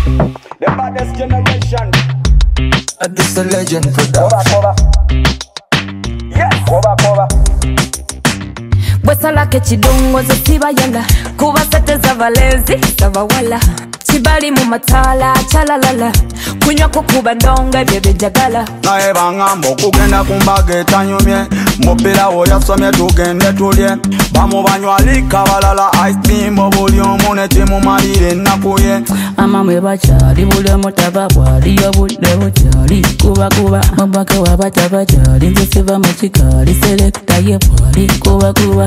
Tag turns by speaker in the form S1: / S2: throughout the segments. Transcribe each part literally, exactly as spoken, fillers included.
S1: The baddest generation.
S2: This a legend production.
S1: Cover, cover. Yes, cover, cover.
S3: Wesala ke chidongo zo sibayala kuba sete za valezi sabawala chibali mu matala chalalala kunywa kukuba ndonga bebe jagala
S4: nae bangambo kugenda kumbage tanyumye mopera oya somye tugende tulye bamu banywalika balala ice cream obuli omune timu malire nakuye
S5: amamwe bachali buli mutaba bwali yobudde buchali kuba kuba mabake wabataba chali nzisiva machikali selecta ye bwali kuba kuba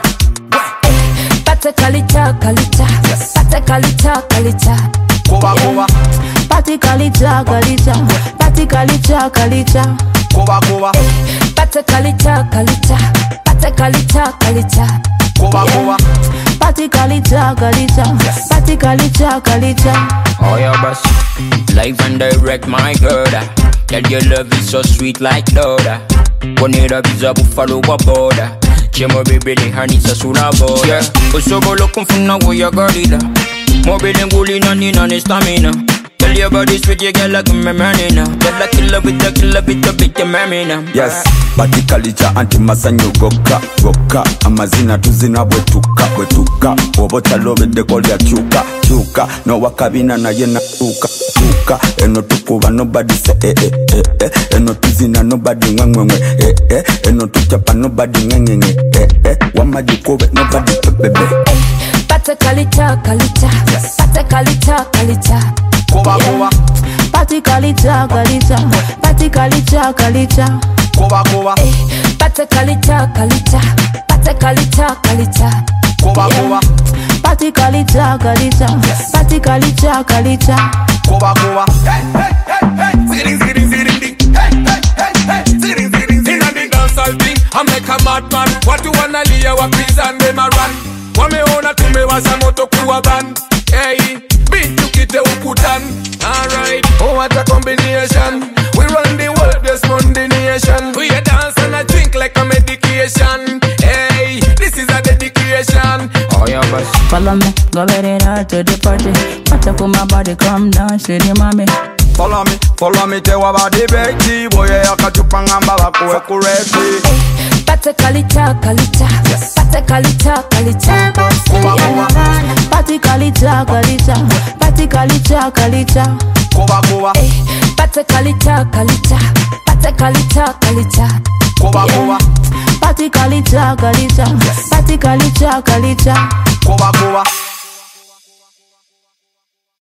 S3: Pate kalita kalita Pate kalita kalita
S4: kuba kuba
S5: Pati kalita kalita Pati kalita kalita
S4: kuba kuba
S3: Pate kalita kalita Pate kalita kalita
S4: kuba kuba
S5: Pati kalita kalita Pati kalita kalita.
S6: Oh yeah, boss. Live and direct, my girl. Girl, your love is so sweet like Loda. One head up is a buffalo border. Chemo baby, the honey is a sooner boy. Yeah, so go looking for now where you got it. Mobile and bully, no need no stamina. Tell your body sweet, you get like a memory now. Get like killer with the killer with the big memory now.
S4: Yes, bati kalicha anti masanyo goka goka amazina tuzina bwetuka bwetuka obota lobe de kolya chuka chuka no wakabina na yena tuka tuka eno tukuba nobody say eh eh eh eh eno tuzina nobody ngwengwe eh eh eno tuchapa nobody ngengenge eh eh wamajikobe nobody bebe
S3: Pate kalita kalita Pate kalita kalita
S4: kuba kuba
S5: Pati kalita kalita Pati kalita kalita
S4: kuba kuba
S3: Pate kalita kalita Pate kalita kalita
S4: kuba kuba
S5: Pati kalita kalita Pati kalita kalita
S4: kuba kuba
S7: hey hey hey hey ziri ziri ziri hey hey hey hey ziri ziri ziri in the dancehall thing I'm like a madman what you wanna liya wa prison them a run wameona tumewaza moto kuwa band hey beat tukite ukutan alright oh what a combination we run the world this Monday nation we a dance and a drink like a medication hey this is a dedication
S6: Oh yeah, boss.
S5: Follow me, go very hard to the party. Watch up my body, come down, shitty mommy.
S4: Follow me, follow me, te wabadi beki boye yakachupanga mbaba kuwe kureti
S3: Pate kalita kalita Pate kalita kalita
S4: kuba kuba
S5: Pati kalita kalita Pati kalita kalita
S4: kuba kuba
S3: Pate kalita kalita Pate kalita kalita
S4: kuba kuba
S5: Pati kalita kalita Pati kalita kalita
S4: kuba kuba